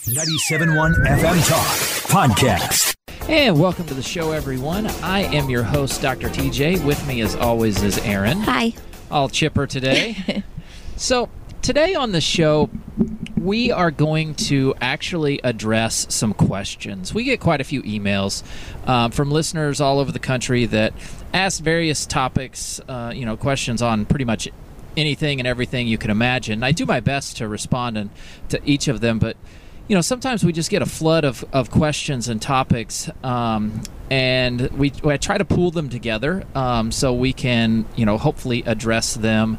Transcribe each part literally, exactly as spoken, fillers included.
ninety-seven point one F M Talk Podcast. And welcome to the show, everyone. I am your host, Doctor T J. With me, as always, is Aaron. Hi. All chipper today. So, today on the show, we are going to actually address some questions. We get quite a few emails um, from listeners all over the country that ask various topics, uh, you know, questions on pretty much anything and everything you can imagine. I do my best to respond and to each of them, but you know, sometimes we just get a flood of, of questions and topics, um, and we, we try to pool them together um, so we can, you know, hopefully address them,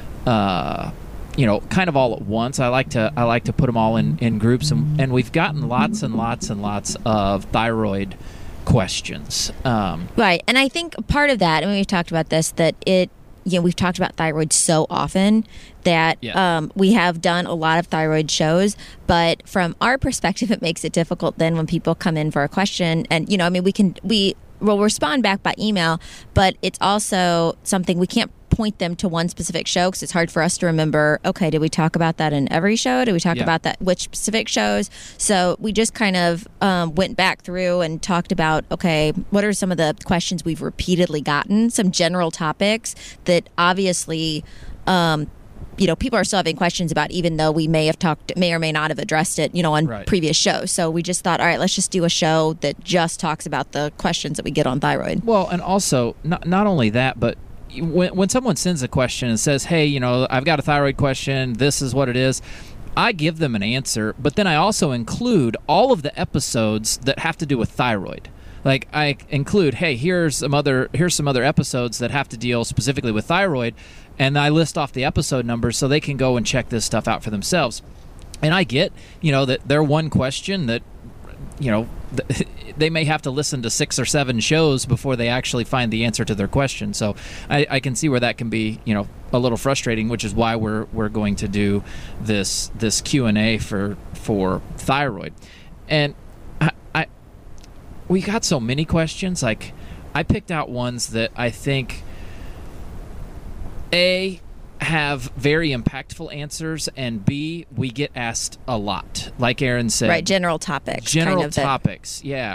uh, you know, kind of all at once. I like to I like to put them all in, in groups, and, and we've gotten lots and lots and lots of thyroid questions. Um, right, and I think part of that, and we've talked about this, that it, you know, we've talked about thyroid so often that yeah. um, we have done a lot of thyroid shows, but from our perspective, it makes it difficult then when people come in for a question. And, you know, I mean, we can, we will respond back by email, but it's also something we can't point them to one specific show because it's hard for us to remember, okay, did we talk about that in every show? Did we talk yeah. about that, which specific shows? So we just kind of um, went back through and talked about, okay, what are some of the questions we've repeatedly gotten, some general topics that obviously, um, you know, people are still having questions about, even though we may have talked, may or may not have addressed it, you know, on right. previous shows. So we just thought, all right, let's just do a show that just talks about the questions that we get on thyroid. Well, and also, not, not only that, but when, when someone sends a question and says, hey, you know, I've got a thyroid question, this is what it is, I give them an answer, but then I also include all of the episodes that have to do with thyroid. Like, I include, hey, here's some other here's some other episodes that have to deal specifically with thyroid, and I list off the episode numbers so they can go and check this stuff out for themselves. And I get, you know, that their one question that, you know, they may have to listen to six or seven shows before they actually find the answer to their question. So I, I can see where that can be, you know, a little frustrating, which is why we're we're going to do this this Q and A for for thyroid. And I, I we got so many questions. Like, I picked out ones that I think A, have very impactful answers, and B, we get asked a lot. Like Aaron said, right, general topics. General kind of topics, yeah.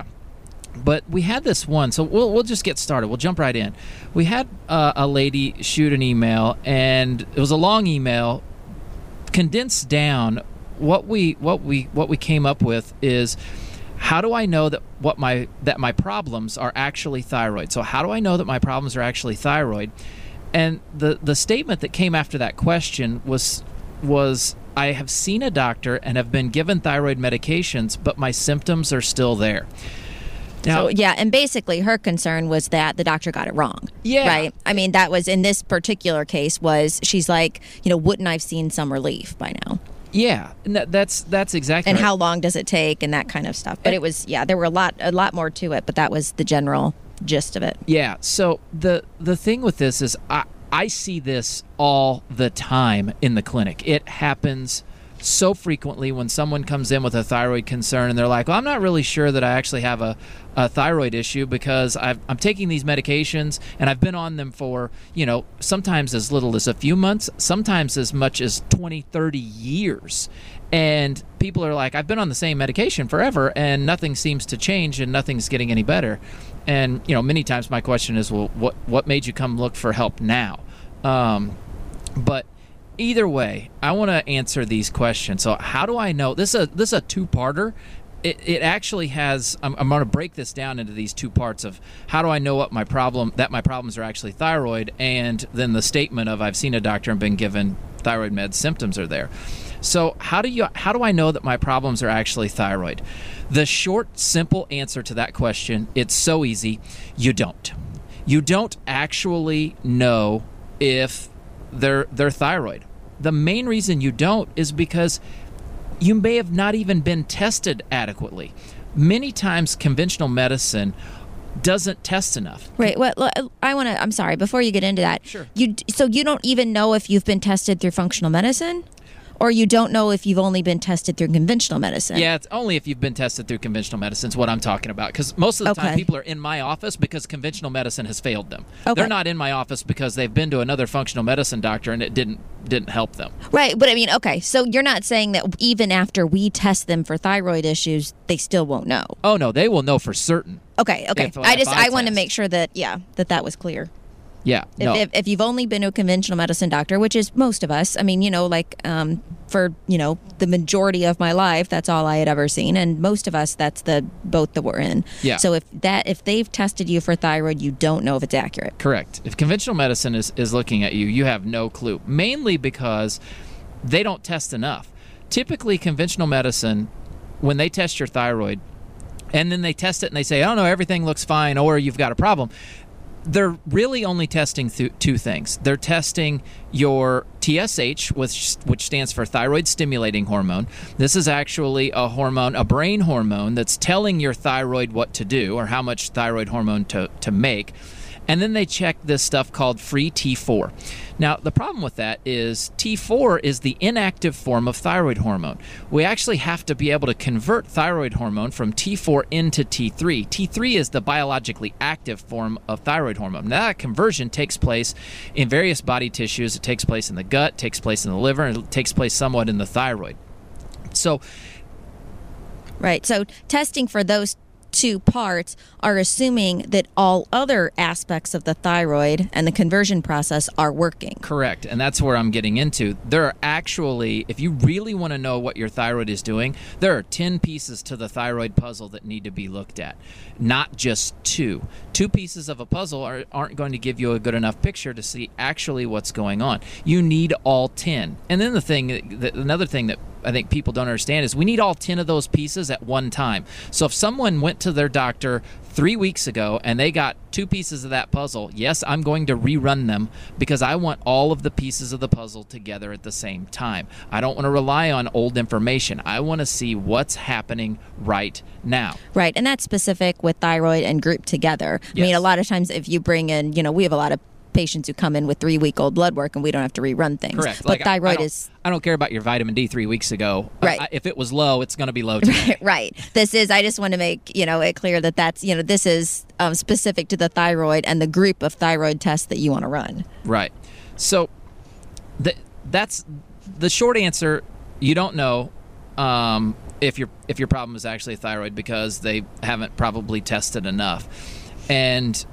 But we had this one, so we'll we'll just get started. We'll jump right in. We had uh, a lady shoot an email, and it was a long email, condensed down. What we what we what we came up with is, how do I know that what my that my problems are actually thyroid? So how do I know that my problems are actually thyroid? And the, the statement that came after that question was, was I have seen a doctor and have been given thyroid medications, but my symptoms are still there. Now, so, yeah, and basically her concern was that the doctor got it wrong. Yeah. Right? I mean, that was, in this particular case, was she's like, you know, wouldn't I have seen some relief by now? Yeah, and that, that's that's exactly And right. how long does it take and that kind of stuff. But and, it was, yeah, there were a lot a lot more to it, but that was the general gist of it. Yeah, so the the thing with this is I, I see this all the time in the clinic. It happens so frequently when someone comes in with a thyroid concern and they're like, well, I'm not really sure that I actually have a, a thyroid issue because I've, I'm taking these medications and I've been on them for, you know, sometimes as little as a few months, sometimes as much as twenty, thirty years. And people are like, I've been on the same medication forever and nothing seems to change and nothing's getting any better. And, you know, many times my question is, well, what, what made you come look for help now? Um, but either way, I want to answer these questions. So how do I know? This is a, this is a two-parter. It, it actually has, I'm, I'm going to break this down into these two parts of how do I know what my problem, that my problems are actually thyroid, and then the statement of I've seen a doctor and been given thyroid meds, symptoms are there. So how do you how do I know that my problems are actually thyroid? The short, simple answer to that question, it's so easy, you don't. You don't actually know if they're they're thyroid. The main reason you don't is because you may have not even been tested adequately. Many times conventional medicine doesn't test enough. Right. Well, I want to, I'm sorry, before you get into that. Sure. You, so you don't even know if you've been tested through functional medicine? Or you don't know if you've only been tested through conventional medicine. Yeah, it's only if you've been tested through conventional medicine is what I'm talking about. Because most of the Okay. time people are in my office because conventional medicine has failed them. Okay. They're not in my office because they've been to another functional medicine doctor and it didn't didn't help them. Right, but I mean, okay, so you're not saying that even after we test them for thyroid issues, they still won't know. Oh, no, they will know for certain. Okay, okay. If- I if just I I want to test. make sure that yeah, that that was clear. Yeah, If, no. if, if you've only been to a conventional medicine doctor, which is most of us, I mean, you know, like um, for, you know, the majority of my life, that's all I had ever seen. And most of us, that's the boat that we're in. Yeah. So if that if they've tested you for thyroid, you don't know if it's accurate. Correct. If conventional medicine is, is looking at you, you have no clue. Mainly because they don't test enough. Typically, conventional medicine, when they test your thyroid, and then they test it and they say, oh, no, everything looks fine, or you've got a problem, they're really only testing th- two things. They're testing your T S H, which which stands for thyroid stimulating hormone. This is actually a hormone, a brain hormone that's telling your thyroid what to do or how much thyroid hormone to, to make. And then they check this stuff called free T four. Now, the problem with that is T four is the inactive form of thyroid hormone. We actually have to be able to convert thyroid hormone from T four into T three. T three is the biologically active form of thyroid hormone. Now, that conversion takes place in various body tissues. It takes place in the gut, takes place in the liver, and it takes place somewhat in the thyroid. So, Right. So testing for those two parts are assuming that all other aspects of the thyroid and the conversion process are working. correct, and that's where I'm getting into. There are actually, if you really want to know what your thyroid is doing, there are ten pieces to the thyroid puzzle that need to be looked at, not just two. Two pieces of a puzzle are, aren't going to give you a good enough picture to see actually what's going on. You need all ten. And then the thing, that, another thing that I think people don't understand is we need all ten of those pieces at one time. So if someone went to their doctor three weeks ago and they got two pieces of that puzzle, yes, I'm going to rerun them because I want all of the pieces of the puzzle together at the same time. I don't want to rely on old information. I want to see what's happening right now. Right. And that's specific with thyroid and group together. I mean, Yes. a lot of times if you bring in, you know, we have a lot of patients who come in with three week old blood work and we don't have to rerun things. Correct. But Like, I- I thyroid don't- is I don't care about your vitamin D three weeks ago. Right. I, if it was low, it's going to be low today. right. This is, I just want to make, you know, it clear that that's, you know, this is um, specific to the thyroid and the group of thyroid tests that you want to run. Right. So the, that's the short answer. You don't know um, if your if your problem is actually thyroid because they haven't probably tested enough. And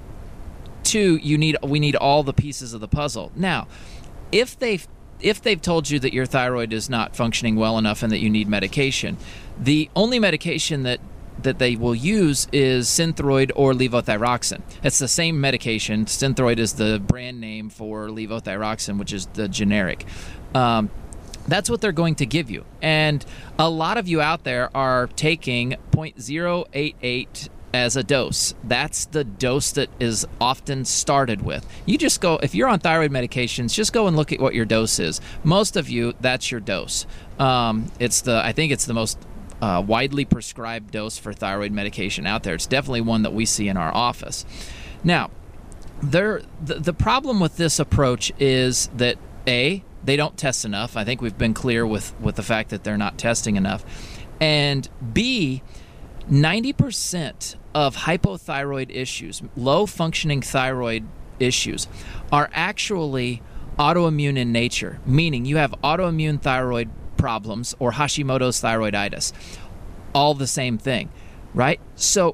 two, you need we need all the pieces of the puzzle. Now, if they've if they've told you that your thyroid is not functioning well enough and that you need medication, the only medication that that they will use is Synthroid or levothyroxine. It's the same medication. Synthroid is the brand name for levothyroxine, which is the generic. Um, that's what they're going to give you. And a lot of you out there are taking zero point zero eight eight as a dose. That's the dose that is often started with. You just go, if you're on thyroid medications, just go and look at what your dose is. Most of you, that's your dose. Um, it's the, I think it's the most uh, widely prescribed dose for thyroid medication out there. It's definitely one that we see in our office. Now, there, the, the problem with this approach is that A, they don't test enough. I think we've been clear with, with the fact that they're not testing enough. And B, ninety percent of hypothyroid issues, low functioning thyroid issues, are actually autoimmune in nature, meaning you have autoimmune thyroid problems or Hashimoto's thyroiditis, all the same thing, right? So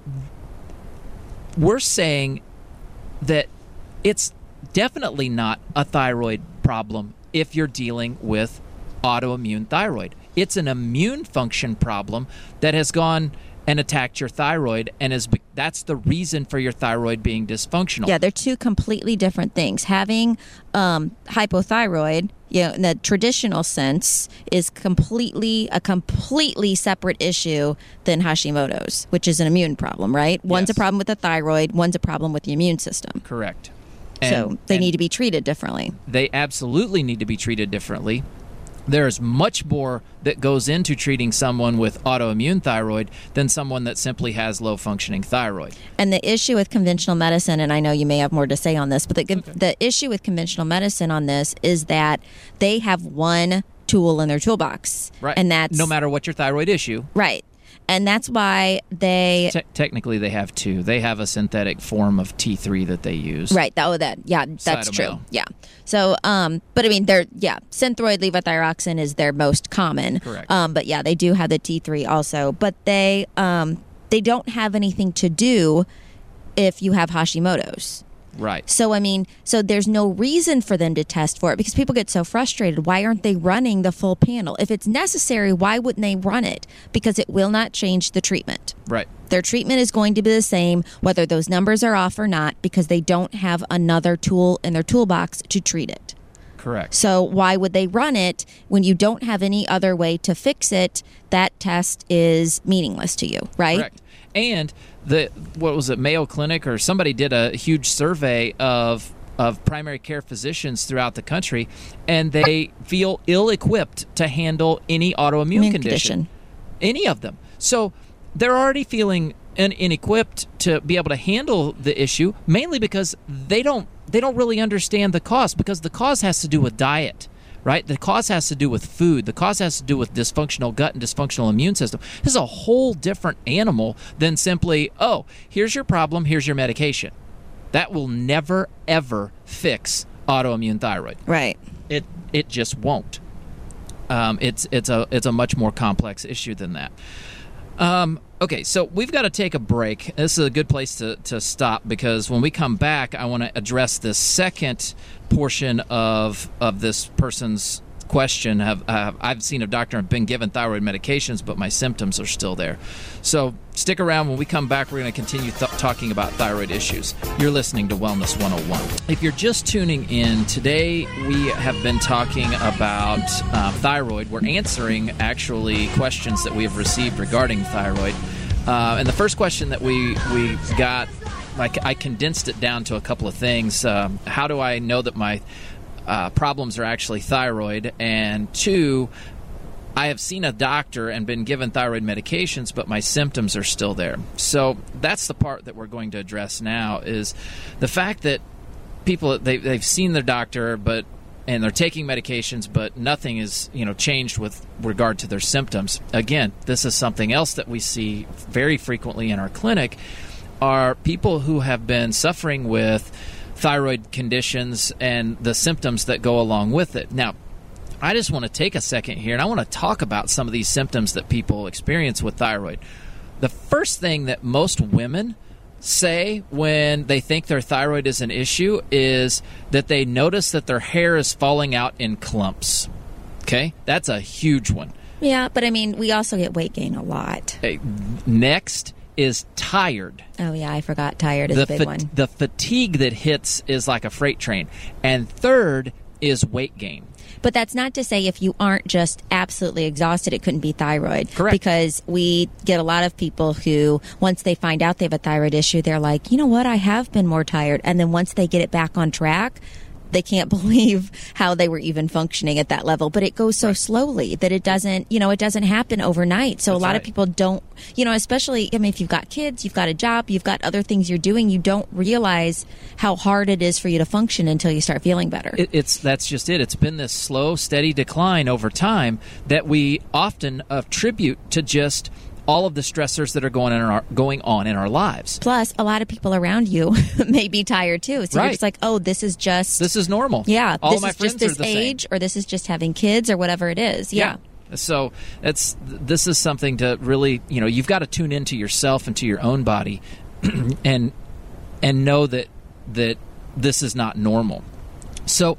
we're saying that it's definitely not a thyroid problem if you're dealing with autoimmune thyroid. It's an immune function problem that has gone and attacked your thyroid, and is that's the reason for your thyroid being dysfunctional. Yeah, they're two completely different things. Having um, hypothyroid, you know, in the traditional sense, is completely a completely separate issue than Hashimoto's, which is an immune problem, right? One's Yes. a problem with the thyroid, one's a problem with the immune system. Correct. so And- they and need to be treated differently. They absolutely need to be treated differently. There's much more that goes into treating someone with autoimmune thyroid than someone that simply has low functioning thyroid. And the issue with conventional medicine, and I know you may have more to say on this, but the, the issue with conventional medicine on this is that they have one tool in their toolbox. Right. And that's no matter what your thyroid issue. Right. And that's why they Te- technically they have two. They have a synthetic form of T three that they use. Right. That, oh, that yeah, that's Cytomel. true. Yeah. So, um, but I mean, they're yeah, Synthroid levothyroxine is their most common. Correct. Um, but yeah, they do have the T three also, but they um, they don't have anything to do if you have Hashimoto's. Right. So, I mean, so there's no reason for them to test for it because people get so frustrated. Why aren't they running the full panel? If it's necessary, why wouldn't they run it? Because it will not change the treatment. Right. Their treatment is going to be the same whether those numbers are off or not because they don't have another tool in their toolbox to treat it. Correct. So why would they run it when you don't have any other way to fix it? That test is meaningless to you, right? Correct. And the what was it, Mayo Clinic or somebody did a huge survey of of primary care physicians throughout the country, and they feel ill-equipped to handle any autoimmune Immune condition. condition. Any of them. So they're already feeling in, inequipped to be able to handle the issue, mainly because they don't they don't really understand the cause, because the cause has to do with diet. Right? The cause has to do with food. The cause has to do with dysfunctional gut and dysfunctional immune system. This is a whole different animal than simply, oh, here's your problem, here's your medication. That will never, ever fix autoimmune thyroid. Right. It it just won't. Um, it's it's a it's a much more complex issue than that. Um, okay, so we've got to take a break. This is a good place to, to stop because when we come back, I want to address the second portion of of this person's question. Have uh, I've seen a doctor and been given thyroid medications, but my symptoms are still there. So stick around. When we come back, we're going to continue th- talking about thyroid issues. You're listening to Wellness one oh one. If you're just tuning in, today we have been talking about uh, thyroid. We're answering, actually, questions that we have received regarding thyroid. Uh, and the first question that we, we got, like, I condensed it down to a couple of things. Um, how do I know that my uh, problems are actually thyroid? And two, I have seen a doctor and been given thyroid medications, but my symptoms are still there. So that's the part that we're going to address now, is the fact that people, they, they've seen their doctor, but and they're taking medications, but nothing is, you know, changed with regard to their symptoms. Again, this is something else that we see very frequently in our clinic, are people who have been suffering with thyroid conditions and the symptoms that go along with it. Now, I just want to take a second here, and I want to talk about some of these symptoms that people experience with thyroid. The first thing that most women say when they think their thyroid is an issue is that they notice that their hair is falling out in clumps. Okay? That's a huge one. Yeah, but I mean, we also get weight gain a lot. Okay. Next is tired. Oh, yeah, I forgot tired is the a big fa- one. The fatigue that hits is like a freight train. And third is weight gain. But that's not to say if you aren't just absolutely exhausted, it couldn't be thyroid. Correct. Because we get a lot of people who, once they find out they have a thyroid issue, they're like, you know what, I have been more tired. And then once they get it back on track, they can't believe how they were even functioning at that level. But it goes so right. slowly that it doesn't, you know, it doesn't happen overnight. So That's a lot right. of people don't, you know, especially, I mean, if you've got kids, you've got a job, you've got other things you're doing, you don't realize how hard it is for you to function until you start feeling better. It, it's that's just it. It's been this slow, steady decline over time that we often attribute to just all of the stressors that are going on in our, going on in our lives. Plus, a lot of people around you may be tired too. So right. you're just like, oh, this is just... This is normal. Yeah. All this of my is friends just this are the age, same. or this is just having kids, or whatever it is. Yeah. yeah. So it's this is something to really, you know, you've got to tune into yourself and to your own body and and know that that this is not normal. So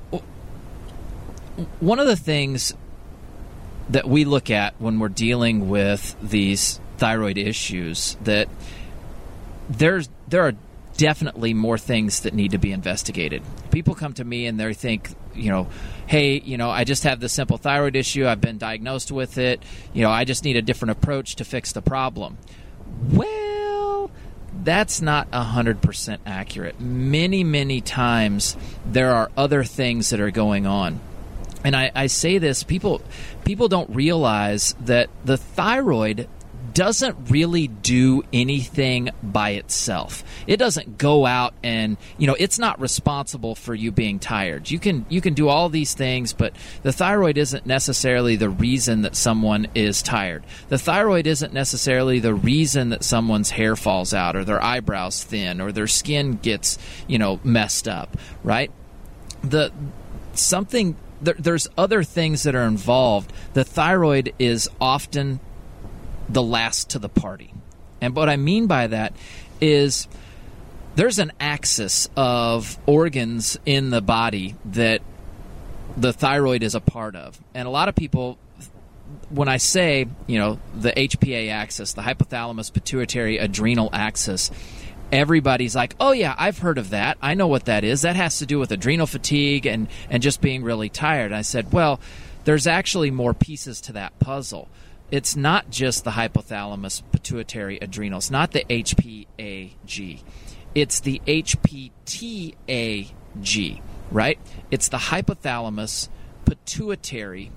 one of the things that we look at when we're dealing with these thyroid issues, that there's there are definitely more things that need to be investigated. People come to me and they think, you know, hey, you know, I just have this simple thyroid issue. I've been diagnosed with it. You know, I just need a different approach to fix the problem. Well, that's not one hundred percent accurate. Many, many times there are other things that are going on. And I, I say this, people people don't realize that the thyroid doesn't really do anything by itself. It doesn't go out and, you know, it's not responsible for you being tired. You can you can do all these things, but the thyroid isn't necessarily the reason that someone is tired. The thyroid isn't necessarily the reason that someone's hair falls out or their eyebrows thin or their skin gets, you know, messed up, right? The something there, there's other things that are involved. The thyroid is often the last to the party. And what I mean by that is there's an axis of organs in the body that the thyroid is a part of. And a lot of people, when I say, you know, the H P A axis, the hypothalamus pituitary adrenal axis, everybody's like, oh yeah, I've heard of that. I know what that is. That has to do with adrenal fatigue and, and just being really tired. And I said, well, there's actually more pieces to that puzzle. It's not just the hypothalamus pituitary adrenal. It's not the H P A G. It's the H P T A G, right? It's the hypothalamus pituitary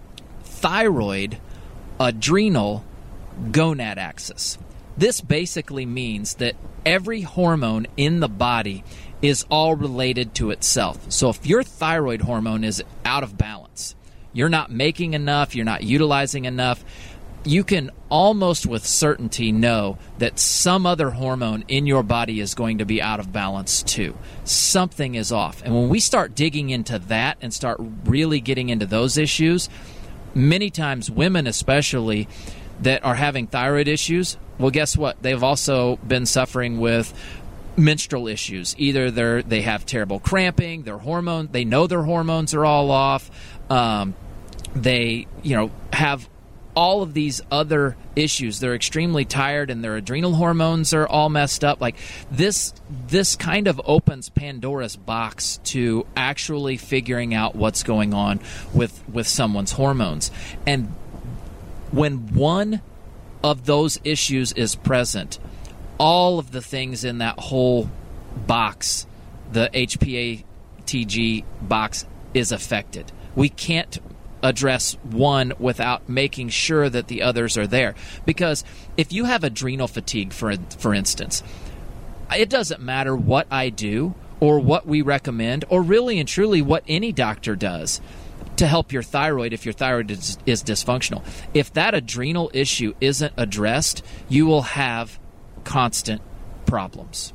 thyroid adrenal gonad axis. This basically means that every hormone in the body is all related to itself. So if your thyroid hormone is out of balance, you're not making enough, you're not utilizing enough, you can almost with certainty know that some other hormone in your body is going to be out of balance too. Something is off. And when we start digging into that and start really getting into those issues, many times women especially that are having thyroid issues, well, guess what? They've also been suffering with menstrual issues. Either they're they have terrible cramping, their hormone, they know their hormones are all off. Um, they, you know, have all of these other issues. They're extremely tired and their adrenal hormones are all messed up. Like this, this kind of opens Pandora's box to actually figuring out what's going on with, with someone's hormones. And when one of those issues is present, all of the things in that whole box, the H P A T G box, is affected. We can't address one without making sure that the others are there. Because if you have adrenal fatigue, for for instance, it doesn't matter what I do or what we recommend or really and truly what any doctor does to help your thyroid if your thyroid is, is dysfunctional. If that adrenal issue isn't addressed, you will have constant problems.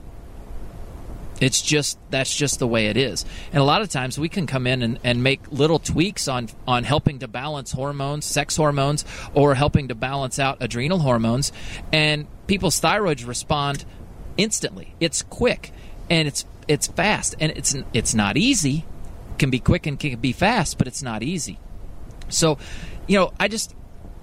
It's just, that's just the way it is. And a lot of times we can come in and, and make little tweaks on, on helping to balance hormones, sex hormones, or helping to balance out adrenal hormones, and people's thyroids respond instantly. It's quick, and it's it's fast, and it's it's not easy. It can be quick and can be fast, but it's not easy. So, you know, I just...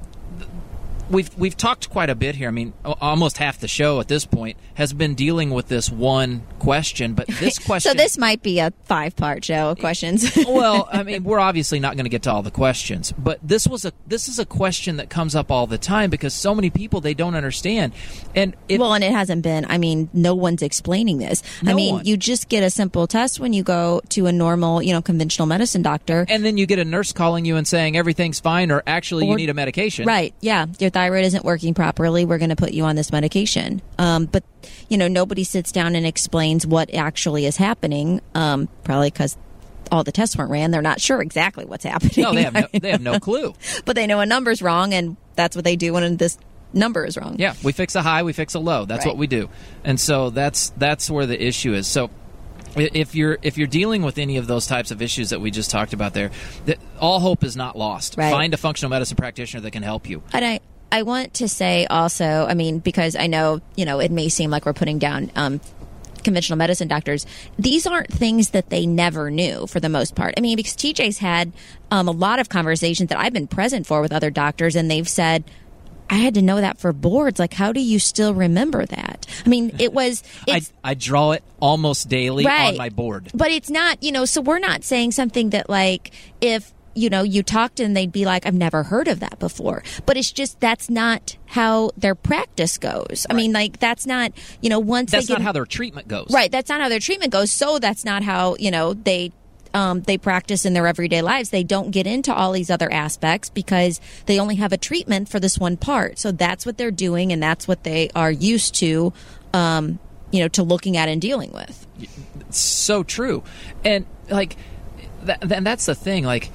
We've we've talked quite a bit here. I mean, almost half the show at this point has been dealing with this one question, but this question... So this might be a five-part show of questions. Well, I mean, we're obviously not going to get to all the questions, but this was a this is a question that comes up all the time because so many people, they don't understand. And it, Well, and it hasn't been. I mean, no one's explaining this. No I mean, one. you just get a simple test when you go to a normal, you know, conventional medicine doctor. And then you get a nurse calling you and saying everything's fine, or actually you Or- need a medication. Right, yeah. Your thyroid isn't working properly. We're going to put you on this medication. Um, but, you know, nobody sits down and explains what actually is happening, um, probably because all the tests weren't ran. They're not sure exactly what's happening. No, they have no, they have no clue. But they know a number's wrong, and that's what they do when this number is wrong. Yeah, we fix a high, we fix a low. That's Right. what we do. And so that's that's where the issue is. So if you're if you're dealing with any of those types of issues that we just talked about there, that all hope is not lost. Right. Find a functional medicine practitioner that can help you. And I, I want to say also, I mean, because I know, you know, it may seem like we're putting down um, conventional medicine doctors. These aren't things that they never knew for the most part. I mean, because T J's had um, a lot of conversations that I've been present for with other doctors, and they've said, I had to know that for boards. Like, how do you still remember that? I mean, it was... I, It's, I draw it almost daily Right. on my board. But it's not, you know, so we're not saying something that, like, if, you know, you talked and they'd be like, I've never heard of that before. But it's just, that's not how their practice goes. I mean, like, that's not, you know, once That's they get... not how their treatment goes. Right, that's not how their treatment goes. So that's not how, you know, they um, they practice in their everyday lives. They don't get into all these other aspects because they only have a treatment for this one part. So that's what they're doing, and that's what they are used to, um, you know, to looking at and dealing with. So true. And like, th- and that's the thing, like,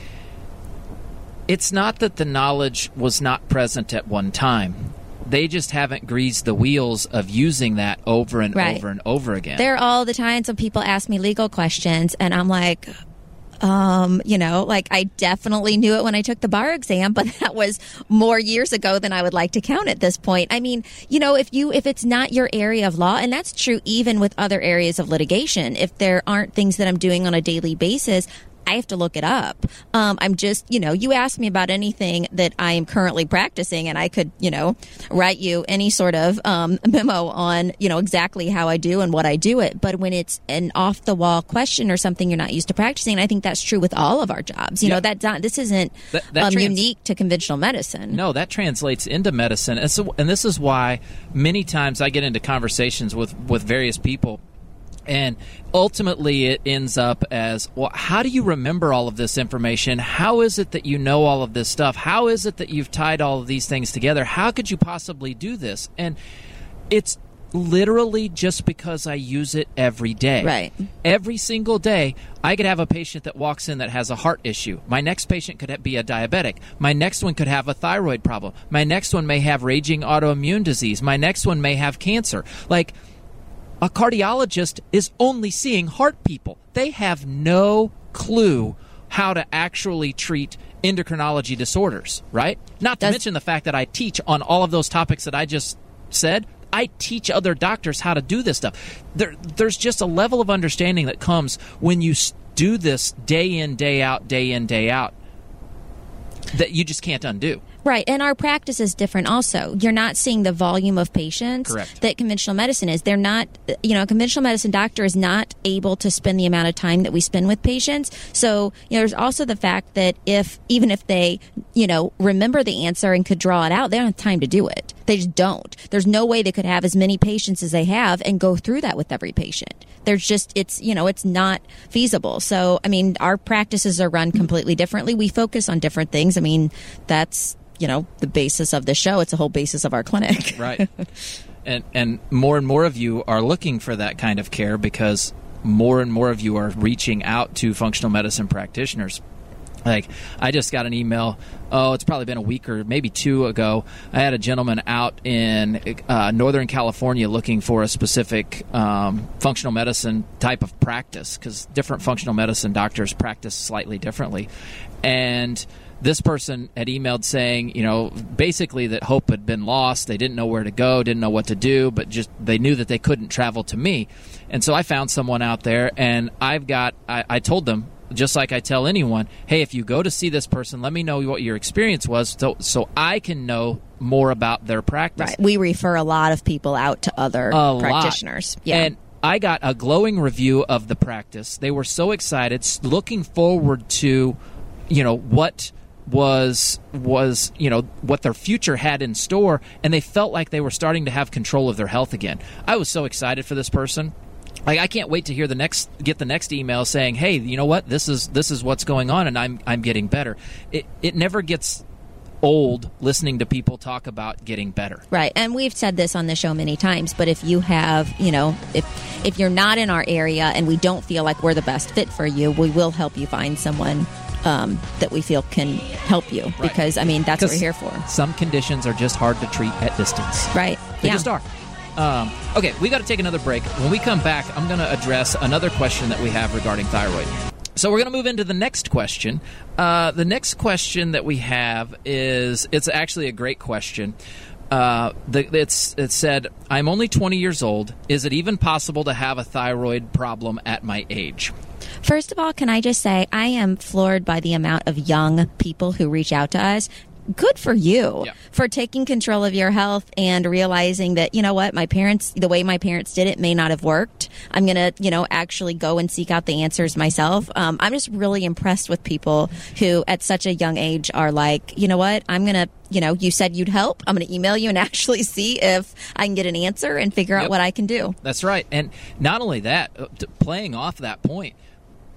it's not that the knowledge was not present at one time. They just haven't greased the wheels of using that over and right. over and over again. There are all the times when people ask me legal questions, and I'm like, um, you know, like I definitely knew it when I took the bar exam, but that was more years ago than I would like to count at this point. I mean, you know, if you if it's not your area of law, and that's true even with other areas of litigation, if there aren't things that I'm doing on a daily basis, I have to look it up. Um, I'm just, you know, you ask me about anything that I am currently practicing, and I could, you know, write you any sort of um, memo on, you know, exactly how I do and what I do it. But when it's an off the wall question or something you're not used to practicing, I think that's true with all of our jobs. You yeah. know, that's not, this isn't that, that um, trans- unique to conventional medicine. No, that translates into medicine. And, so, and this is why many times I get into conversations with, with various people. And ultimately, it ends up as, well, how do you remember all of this information? How is it that you know all of this stuff? How is it that you've tied all of these things together? How could you possibly do this? And it's literally just because I use it every day. Right. Every single day, I could have a patient that walks in that has a heart issue. My next patient could be a diabetic. My next one could have a thyroid problem. My next one may have raging autoimmune disease. My next one may have cancer. Like, a cardiologist is only seeing heart people. They have no clue how to actually treat endocrinology disorders, right? Not to Does- mention the fact that I teach on all of those topics that I just said. I teach other doctors how to do this stuff. There, there's just a level of understanding that comes when you do this day in, day out, day in, day out, that you just can't undo. Right, and our practice is different also. You're not seeing the volume of patients Correct. that conventional medicine is. They're not, you know, a conventional medicine doctor is not able to spend the amount of time that we spend with patients. So, you know, there's also the fact that if, even if they, you know, remember the answer and could draw it out, they don't have time to do it. They just don't. There's no way they could have as many patients as they have and go through that with every patient. There's just, it's, you know, it's not feasible. So, I mean, our practices are run completely differently. We focus on different things. I mean, that's, you know, the basis of the show. It's the whole basis of our clinic. Right. And and more and more of you are looking for that kind of care because more and more of you are reaching out to functional medicine practitioners. Like, I just got an email, oh, it's probably been a week or maybe two ago. I had a gentleman out in uh, Northern California looking for a specific um, functional medicine type of practice because different functional medicine doctors practice slightly differently. And this person had emailed saying, you know, basically that hope had been lost. They didn't know where to go, didn't know what to do, but just they knew that they couldn't travel to me. And so I found someone out there, and I've got, I, I told them, just like I tell anyone, hey, if you go to see this person, let me know what your experience was so, so I can know more about their practice. Right. We refer a lot of people out to other a practitioners. Lot. Yeah. And I got a glowing review of the practice. They were so excited, looking forward to, you know, what was was you know what their future had in store, and they felt like they were starting to have control of their health again. I was so excited for this person. Like, I can't wait to hear the next get the next email saying, hey, you know what, this is this is what's going on, and I'm I'm getting better. It it never gets old listening to people talk about getting better. Right. And we've said this on the show many times, but if you have, you know, if if you're not in our area and we don't feel like we're the best fit for you, we will help you find someone um, that we feel can help you. Right. Because, I mean, that's what we're here for. Some conditions are just hard to treat at distance. Right. They yeah. just are. Um, okay, we got to take another break. When we come back, I'm going to address another question that we have regarding thyroid. So we're going to move into the next question. Uh, the next question that we have is, it's actually a great question. Uh, the, it's it said, I'm only twenty years old. Is it even possible to have a thyroid problem at my age? First of all, can I just say I am floored by the amount of young people who reach out to us. Good for you yeah. for taking control of your health and realizing that, you know what, my parents, the way my parents did it may not have worked. I'm going to, you know, actually go and seek out the answers myself. Um, I'm just really impressed with people who at such a young age are like, you know what, I'm going to, you know, you said you'd help. I'm going to email you and actually see if I can get an answer and figure yep. out what I can do. That's right. And not only that, uh, playing off that point,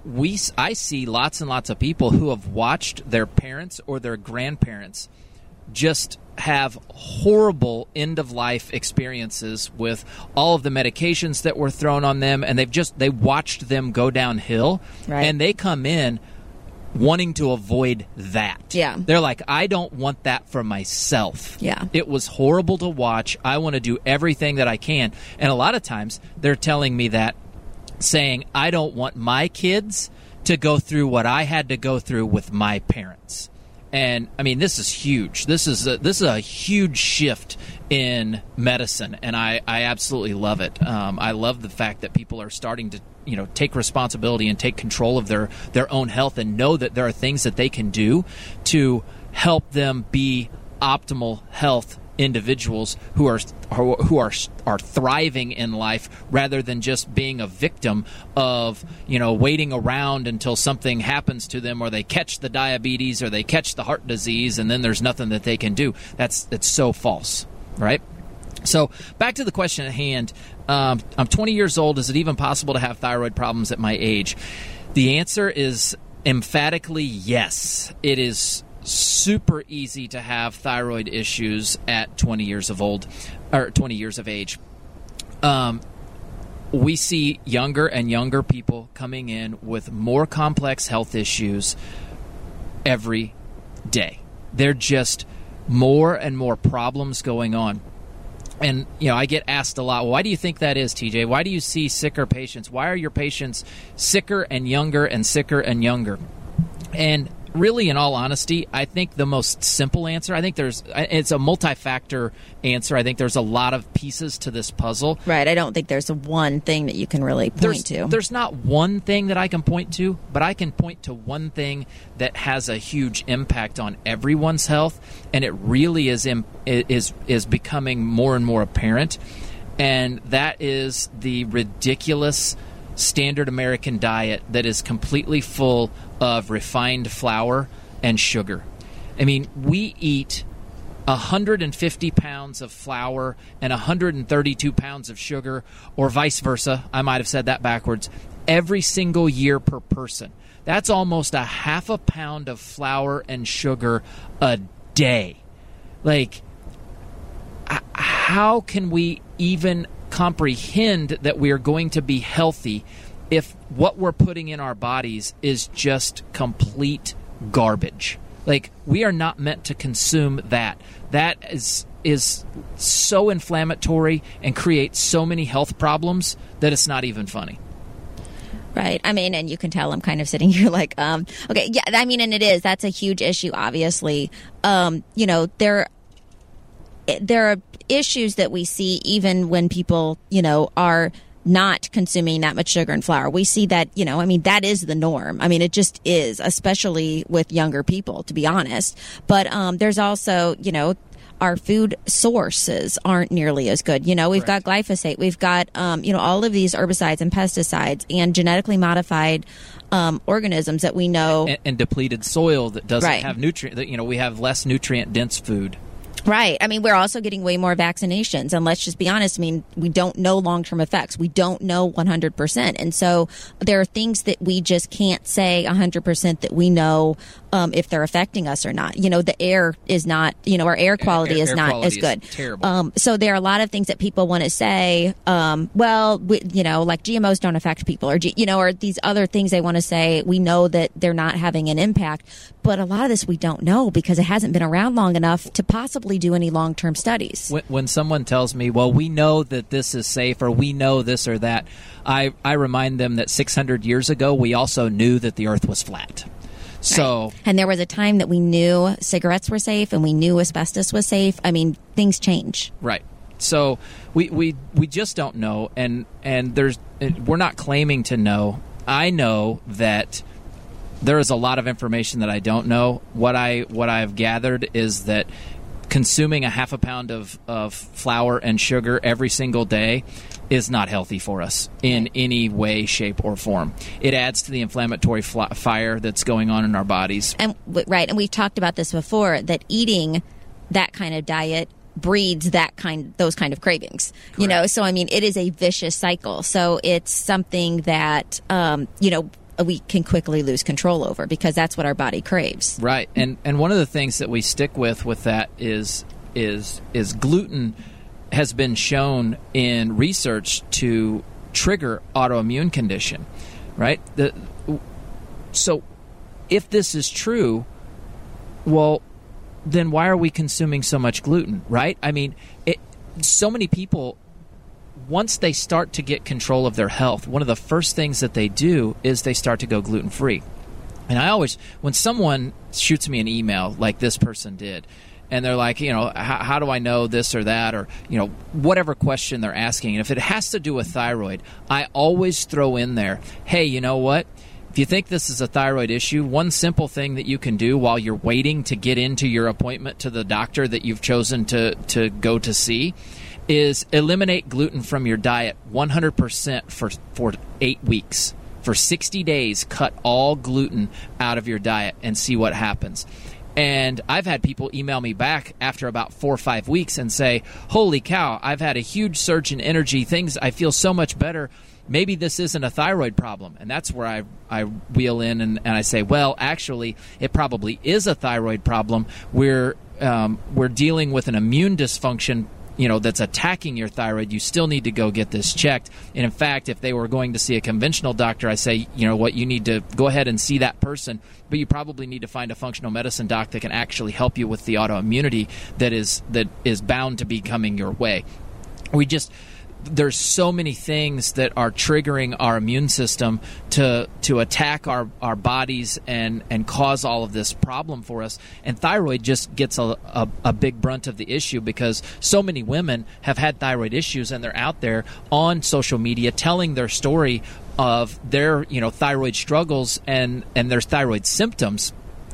we I see lots and lots of people who have watched their parents or their grandparents just have horrible end-of-life experiences with all of the medications that were thrown on them, and they've just they watched them go downhill, right. and they come in wanting to avoid that. Yeah. They're like, I don't want that for myself. Yeah. It was horrible to watch. I want to do everything that I can. And a lot of times they're telling me that, saying, I don't want my kids to go through what I had to go through with my parents. And I mean, this is huge. This is a, this is a huge shift in medicine, and I, I absolutely love it. Um, I love the fact that people are starting to, you know, take responsibility and take control of their, their own health, and know that there are things that they can do to help them be optimal health individuals who are who are are thriving in life, rather than just being a victim of, you know, waiting around until something happens to them, or they catch the diabetes or they catch the heart disease, and then there's nothing that they can do. That's that's so false, right? So back to the question at hand. Um, I'm twenty years old. Is it even possible to have thyroid problems at my age? The answer is emphatically yes. It is super easy to have thyroid issues at twenty years of old, or twenty years of age. Um, we see younger and younger people coming in with more complex health issues every day. They're just more and more problems going on. And, you know, I get asked a lot, well, why do you think that is, T J? Why do you see sicker patients? Why are your patients sicker and younger and sicker and younger? And really, in all honesty, I think the most simple answer, I think there's, it's a multi-factor answer. I think there's a lot of pieces to this puzzle. Right. I don't think there's a one thing that you can really point there's, to. There's not one thing that I can point to, but I can point to one thing that has a huge impact on everyone's health, and it really is is is becoming more and more apparent, and that is the ridiculous standard American diet that is completely full of refined flour and sugar. I mean, we eat one hundred fifty pounds of flour and one hundred thirty-two pounds of sugar, or vice versa, I might have said that backwards, every single year per person. That's almost a half a pound of flour and sugar a day. Like, how can we even comprehend that we are going to be healthy if what we're putting in our bodies is just complete garbage? Like, we are not meant to consume that. That is is so inflammatory and creates so many health problems that it's not even funny. Right. I mean, and you can tell I'm kind of sitting here like, um, okay, yeah, I mean, and it is. That's a huge issue, obviously. Um, you know, there there are issues that we see even when people, you know, are not consuming that much sugar and flour. We see that, you know, I mean, that is the norm. I mean, it just is, especially with younger people, to be honest. But um, there's also, you know, our food sources aren't nearly as good. You know, we've Correct. got glyphosate, we've got, um, you know, all of these herbicides and pesticides and genetically modified um, organisms that we know. And, and depleted soil that doesn't right. have nutrient, you know, we have less nutrient dense food. Right. I mean, we're also getting way more vaccinations. And let's just be honest. I mean, we don't know long-term effects. We don't know one hundred percent. And so there are things that we just can't say one hundred percent that we know um, if they're affecting us or not. You know, the air is not, you know, our air quality air, is air not quality as good. Is terrible. Um, so there are a lot of things that people want to say, um, well, we, you know, like G M Os don't affect people, or, G, you know, or these other things they want to say. We know that they're not having an impact. But a lot of this we don't know because it hasn't been around long enough to possibly do any long-term studies. When, when someone tells me, well, we know that this is safe, or we know this or that, I, I remind them that six hundred years ago, we also knew that the earth was flat. So, right. And there was a time that we knew cigarettes were safe and we knew asbestos was safe. I mean, things change. Right. So we, we, we just don't know, and, and there's we're not claiming to know. I know that there is a lot of information that I don't know. What I what I've gathered is that consuming a half a pound of, of flour and sugar every single day is not healthy for us in any way, shape, or form. It adds to the inflammatory fl- fire that's going on in our bodies. And right, and we've talked about this before, that eating that kind of diet breeds that kind those kind of cravings. Correct. You know, so I mean, it is a vicious cycle. So it's something that um, you know, we can quickly lose control over, because that's what our body craves. Right. And and one of the things that we stick with with that is is is gluten has been shown in research to trigger autoimmune condition, right? The, so if this is true, well, then why are we consuming so much gluten, right? I mean, it, so many people, once they start to get control of their health, one of the first things that they do is they start to go gluten-free. And I always, when someone shoots me an email like this person did, and they're like, you know, how, how do I know this or that, or, you know, whatever question they're asking. And if it has to do with thyroid, I always throw in there, hey, you know what? If you think this is a thyroid issue, one simple thing that you can do while you're waiting to get into your appointment to the doctor that you've chosen to, to go to see is eliminate gluten from your diet one hundred percent for, for eight weeks. For sixty days, cut all gluten out of your diet and see what happens. And I've had people email me back after about four or five weeks and say, holy cow, I've had a huge surge in energy. Things, I feel so much better. Maybe this isn't a thyroid problem. And that's where I, I wheel in and, and I say, well, actually, it probably is a thyroid problem. We're, um, we're dealing with an immune dysfunction, you know, that's attacking your thyroid. You still need to go get this checked. And in fact, if they were going to see a conventional doctor, I say, you know what, you need to go ahead and see that person, but you probably need to find a functional medicine doc that can actually help you with the autoimmunity that is that is bound to be coming your way. We just There's so many things that are triggering our immune system to to attack our, our bodies and, and cause all of this problem for us. And thyroid just gets a, a, a big brunt of the issue, because so many women have had thyroid issues and they're out there on social media telling their story of their, you know, thyroid struggles and, and their thyroid symptoms.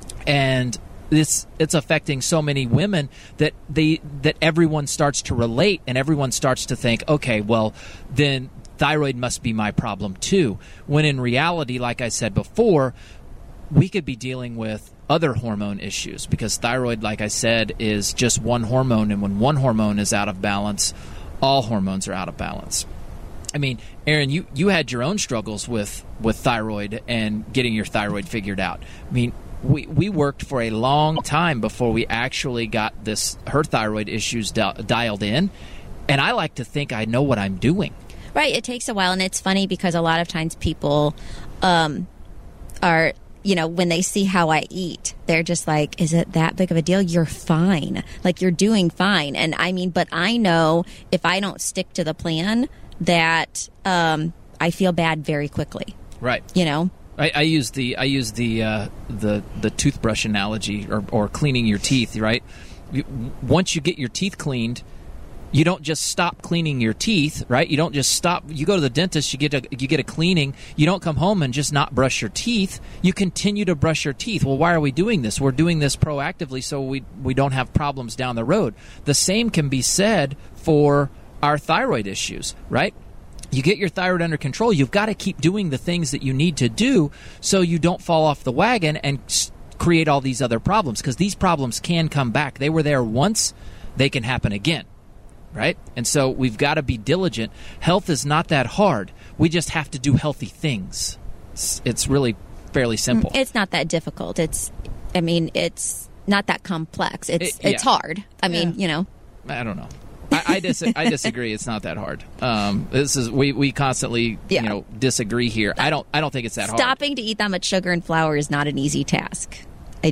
And This it's affecting so many women that they that everyone starts to relate, and everyone starts to think, okay, well, then thyroid must be my problem too. When in reality, like I said before, we could be dealing with other hormone issues, because thyroid, like I said, is just one hormone, and when one hormone is out of balance, all hormones are out of balance. I mean, Aaron, you, you had your own struggles with, with thyroid and getting your thyroid figured out. I mean, We we worked for a long time before we actually got this her thyroid issues di- dialed in, and I like to think I know what I'm doing. Right, it takes a while, and it's funny because a lot of times people um, are, you know, when they see how I eat, they're just like, is it that big of a deal? You're fine. Like, you're doing fine. And I mean, but I know if I don't stick to the plan that um, I feel bad very quickly. Right. You know? I, I use the I use the uh, the the toothbrush analogy, or, or cleaning your teeth. Right, you, once you get your teeth cleaned, you don't just stop cleaning your teeth. Right, you don't just stop. You go to the dentist, you get a you get a cleaning. You don't come home and just not brush your teeth. You continue to brush your teeth. Well, why are we doing this? We're doing this proactively so we we don't have problems down the road. The same can be said for our thyroid issues. Right. You get your thyroid under control, you've got to keep doing the things that you need to do so you don't fall off the wagon and create all these other problems, because these problems can come back. They were there once, they can happen again, right? And so we've got to be diligent. Health is not that hard. We just have to do healthy things. It's, it's really fairly simple. It's not that difficult. It's, I mean, it's not that complex. It's It- yeah. it's hard. I mean, Yeah. you know. I don't know. I, I, dis- I disagree. It's not that hard. Um, this is we, we constantly Yeah. you know disagree here. I don't I don't think it's that hard. Stopping to eat that much sugar and flour is not an easy task. I,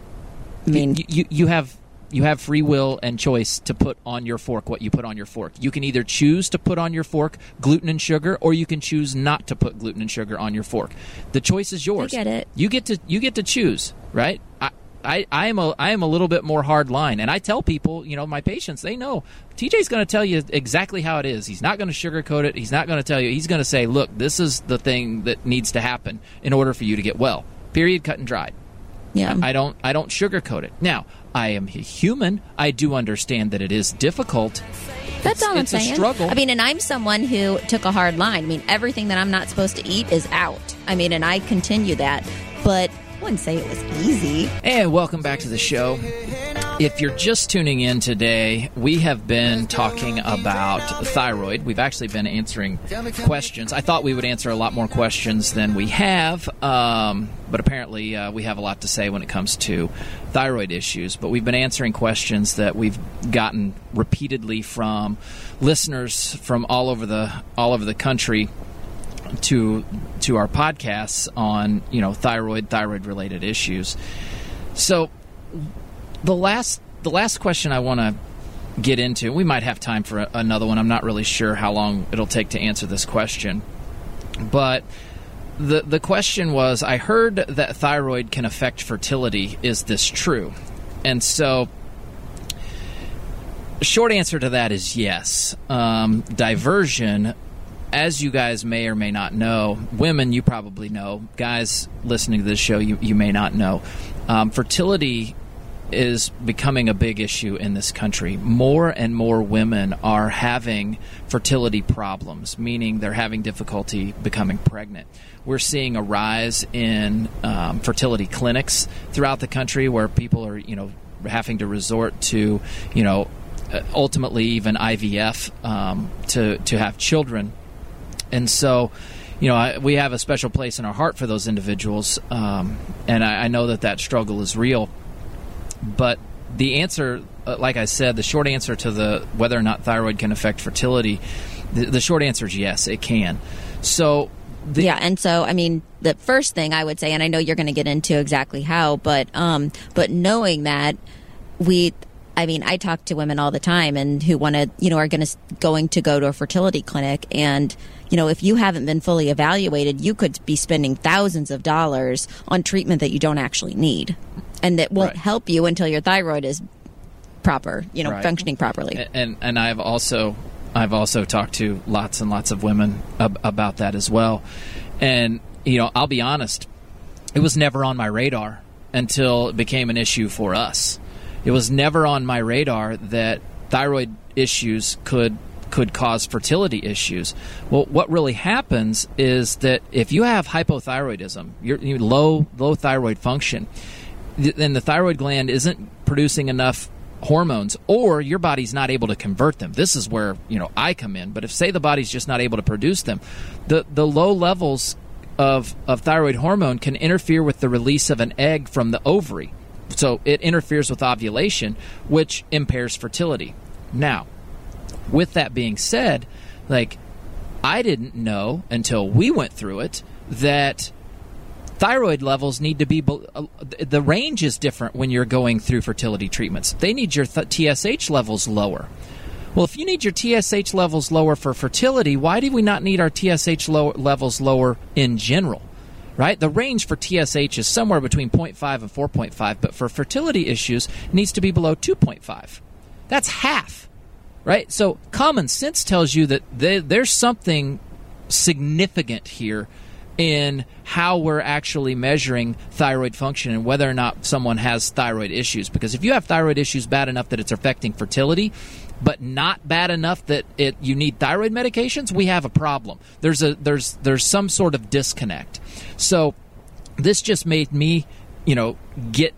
I mean, you, you you have you have free will and choice to put on your fork what you put on your fork. You can either choose to put on your fork gluten and sugar, or you can choose not to put gluten and sugar on your fork. The choice is yours. I get it. You get to you get to choose, right? I, I, I am a I am a little bit more hard line, and I tell people, you know, my patients, they know T J's going to tell you exactly how it is. He's not going to sugarcoat it. He's not going to tell you. He's going to say, look, this is the thing that needs to happen in order for you to get well. Period. Cut and dried. yeah. I don't I don't sugarcoat it. Now, I am a human. I do understand that it is difficult. That's all it's I'm a saying. struggle. I mean, and I'm someone who took a hard line. I mean, everything that I'm not supposed to eat is out. I mean, and I continue that. But I wouldn't say it was easy. And welcome back to the show. If you're just tuning in today, we have been talking about thyroid. We've actually been answering questions. I thought we would answer a lot more questions than we have, um, but apparently uh, we have a lot to say when it comes to thyroid issues. But we've been answering questions that we've gotten repeatedly from listeners from all over the all over the country to to our podcasts on, you know, thyroid, thyroid-related issues. So the last the last question I want to get into, we might have time for a, another one. I'm not really sure how long it'll take to answer this question. But the the question was, I heard that thyroid can affect fertility. Is this true? And so short answer to that is yes. Um, diversion, as you guys may or may not know, women, you probably know, guys listening to this show, you, you may not know, um, fertility is becoming a big issue in this country. More and more women are having fertility problems, meaning they're having difficulty becoming pregnant. We're seeing a rise in um, fertility clinics throughout the country where people are, you know, having to resort to, you know, ultimately even I V F um, to, to have children. And so, you know, I, we have a special place in our heart for those individuals, um, and I, I know that that struggle is real. But the answer, uh, like I said, the short answer to the whether or not thyroid can affect fertility, the, the short answer is yes, it can. So, the, yeah, and so I mean, the first thing I would say, and I know you're going to get into exactly how, but um, but knowing that we. I mean, I talk to women all the time and who want to, you know, are going to going to go to a fertility clinic. And, you know, if you haven't been fully evaluated, you could be spending thousands of dollars on treatment that you don't actually need and that won't right. help you until your thyroid is proper, you know, right. functioning properly. And, and and I've also I've also talked to lots and lots of women ab- about that as well. And, you know, I'll be honest, it was never on my radar until it became an issue for us. It was never on my radar that thyroid issues could could cause fertility issues. Well, what really happens is that if you have hypothyroidism, you're, you're low low thyroid function, then the thyroid gland isn't producing enough hormones, or your body's not able to convert them. This is where, you know, I come in. But if, say, the body's just not able to produce them, the the low levels of of thyroid hormone can interfere with the release of an egg from the ovary. So it interferes with ovulation, which impairs fertility. Now, with that being said, like, I didn't know until we went through it that thyroid levels need to be, uh, the range is different when you're going through fertility treatments. They need your th- T S H levels lower. Well, if you need your T S H levels lower for fertility, why do we not need our T S H low- levels lower in general? Right? The range for T S H is somewhere between zero point five and four point five, but for fertility issues, it needs to be below two point five. That's half, right? So common sense tells you that they, there's something significant here in how we're actually measuring thyroid function and whether or not someone has thyroid issues. Because if you have thyroid issues bad enough that it's affecting fertility, but not bad enough that it you need thyroid medications, we have a problem. There's a there's there's some sort of disconnect. So this just made me, you know, get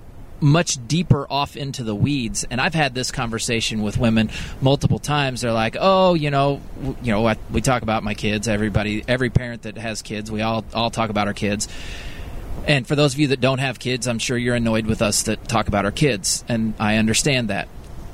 much deeper off into the weeds. And I've had this conversation with women multiple times. They're like, "Oh, you know, w- you know, I, we talk about my kids. Everybody, every parent that has kids, we all all talk about our kids." And for those of you that don't have kids, I'm sure you're annoyed with us that talk about our kids, and I understand that.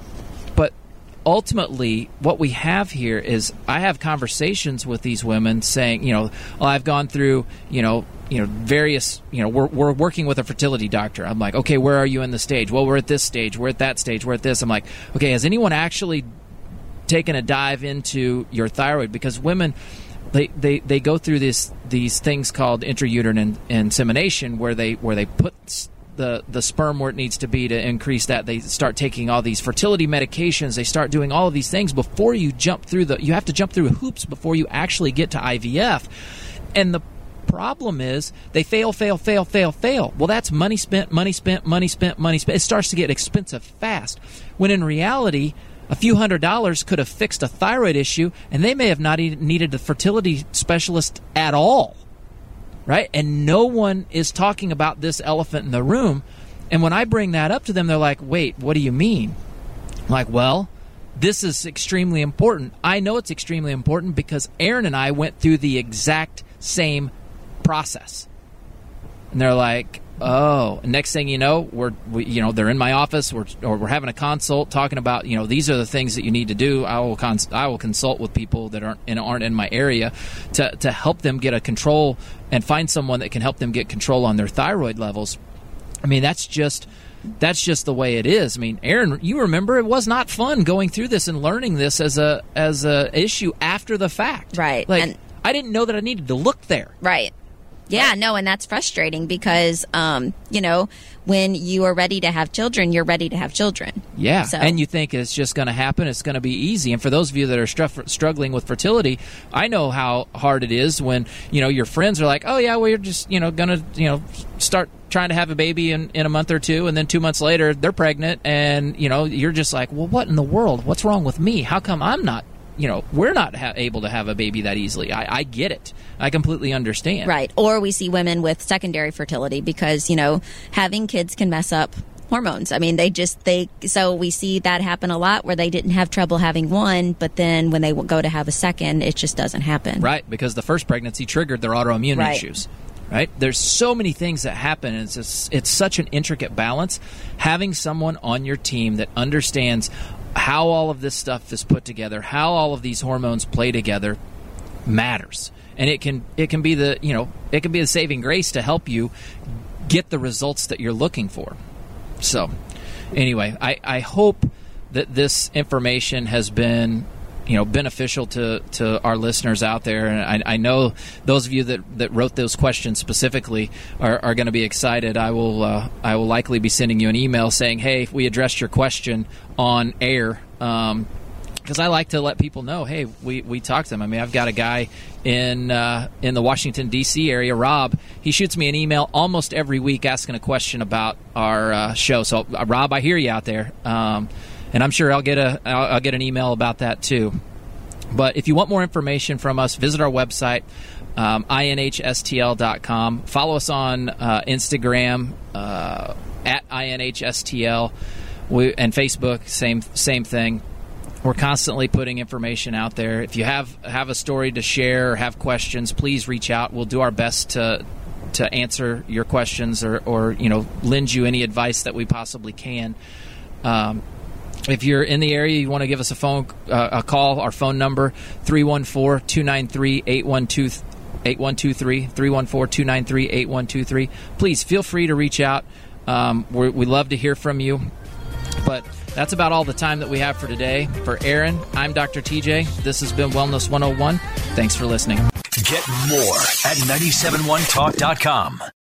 But ultimately, what we have here is I have conversations with these women saying, you know, well, I've gone through, you know, you know, various, you know, we're, we're working with a fertility doctor. I'm like, okay, where are you in the stage? Well, we're at this stage. We're at that stage. We're at this. I'm like, okay, has anyone actually taken a dive into your thyroid? Because women, they, they, they go through this these things called intrauterine insemination where they where they put the the sperm where it needs to be to increase that. They start taking all these fertility medications. They start doing all of these things before you jump through the you have to jump through hoops before you actually get to I V F. And the problem is they fail, fail, fail, fail, fail. Well, that's money spent, money spent, money spent, money spent. It starts to get expensive fast. When in reality, a few hundred dollars could have fixed a thyroid issue, and they may have not even needed a fertility specialist at all. Right? And no one is talking about this elephant in the room, And when I bring that up to them, they're like, wait, what do you mean? I'm like, well, this is extremely important. I know it's extremely important because Aaron and I went through the exact same process. And they're like, oh, and next thing you know, we're, we, you know, they're in my office, we're, or we're having a consult talking about, you know, these are the things that you need to do. I will cons- I will consult with people that aren't in, aren't in my area to, to help them get a control and find someone that can help them get control on their thyroid levels. I mean, that's just that's just the way it is. I mean, Aaron, you remember it was not fun going through this and learning this as a as a issue after the fact. Right. Like, and I didn't know that I needed to look there. Right. Yeah, no, and that's frustrating because, um, you know, when you are ready to have children, you're ready to have children. Yeah, so. And you think it's just going to happen, it's going to be easy. And for those of you that are stru- struggling with fertility, I know how hard it is when, you know, your friends are like, oh, yeah, well, you're just, you know, going to, you know, start trying to have a baby in, in a month or two, and then two months later, they're pregnant, and, you know, you're just like, well, what in the world? What's wrong with me? How come I'm not? You know, we're not ha- able to have a baby that easily. I, I get it. I completely understand. Right. Or we see women with secondary fertility because, you know, having kids can mess up hormones. I mean, they just, they, so we see that happen a lot where they didn't have trouble having one, but then when they go to have a second, it just doesn't happen. Right. Because the first pregnancy triggered their autoimmune right. issues. Right? There's so many things that happen, and it's just, it's such an intricate balance. Having someone on your team that understands how all of this stuff is put together, how all of these hormones play together, matters. And it can it can be the you know it can be the saving grace to help you get the results that you're looking for. So, anyway, I, I hope that this information has been you know beneficial to, to our listeners out there, and I, I know those of you that, that wrote those questions specifically are, are going to be excited. I will uh, I will likely be sending you an email saying, hey, we addressed your question on air, um, because I like to let people know, hey, we, we talked to them. I mean, I've got a guy in uh, in the Washington, D C area, Rob. He shoots me an email almost every week asking a question about our uh, show. So, uh, Rob, I hear you out there. Um, And I'm sure I'll get a I'll, I'll get an email about that too. But if you want more information from us, visit our website, um, I N H S T L dot com. Follow us on uh, Instagram uh, at I N H S T L, we, and Facebook, same same thing. We're constantly putting information out there. If you have have a story to share or have questions, please reach out. We'll do our best to to answer your questions or, or you know lend you any advice that we possibly can. Um, If you're in the area, you want to give us a phone, uh, a call. Our phone number, three one four, two nine three, eight one two three, three one four, two nine three, eight one two three. Please feel free to reach out. Um, we're, we love to hear from you. But that's about all the time that we have for today. For Aaron, I'm Doctor T J. This has been Wellness one oh one. Thanks for listening. Get more at nine seven one talk dot com.